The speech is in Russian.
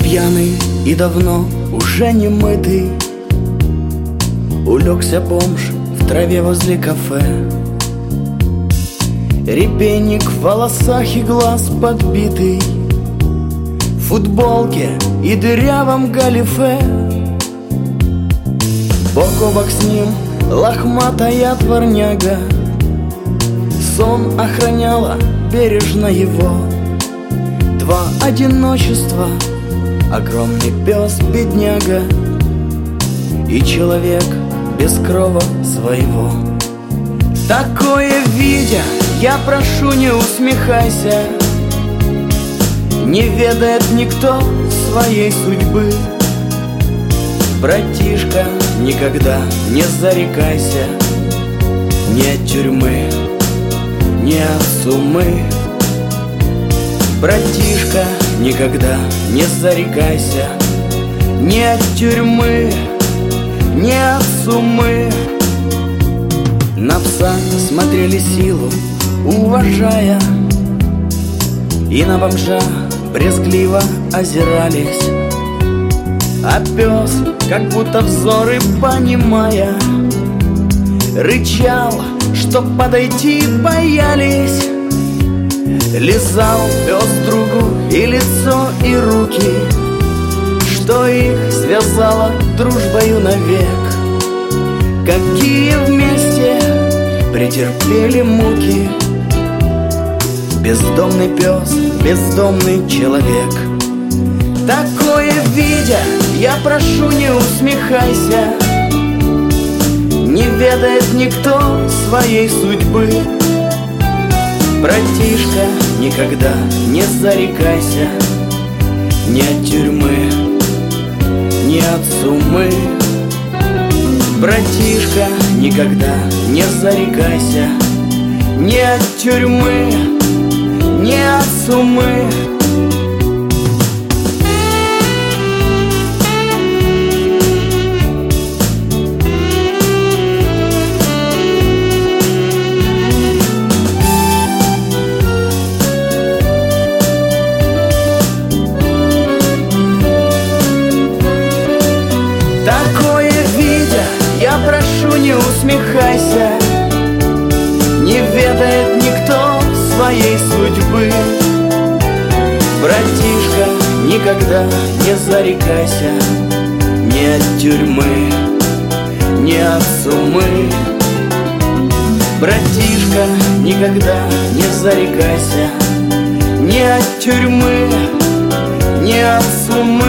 Пьяный и давно уже не мытый, улегся бомж в траве возле кафе. Репейник в волосах и глаз подбитый, в футболке и дырявом галифе. Бок о бок с ним лохматая дворняга, сон охраняла бережно его. Два одиночества, огромный пес бедняга и человек без крова своего. Такое видя, я прошу, не усмехайся, не ведает никто своей судьбы. Братишка, никогда не зарекайся ни от тюрьмы, ни от суммы. Братишка, никогда не зарекайся ни от тюрьмы, ни от суммы. На пса смотрели силу, уважая, и на бомжа брезгливо озирались. А пес, как будто взоры понимая, рычал, чтоб подойти боялись. Лизал пес другу и лицо, и руки, что их связало дружбою навек. Какие вместе претерпели муки, бездомный пес, бездомный человек. Такое видя, я прошу, не усмехайся, не ведает никто своей судьбы. Братишка, никогда не зарекайся ни от тюрьмы, ни от суммы. Братишка, никогда не зарекайся ни от тюрьмы, ни от суммы. Такое видя, я прошу, не усмехайся, не ведает никто своей судьбы. Братишка, никогда не зарекайся ни от тюрьмы, ни от суммы. Братишка, никогда не зарекайся ни от тюрьмы, ни от суммы.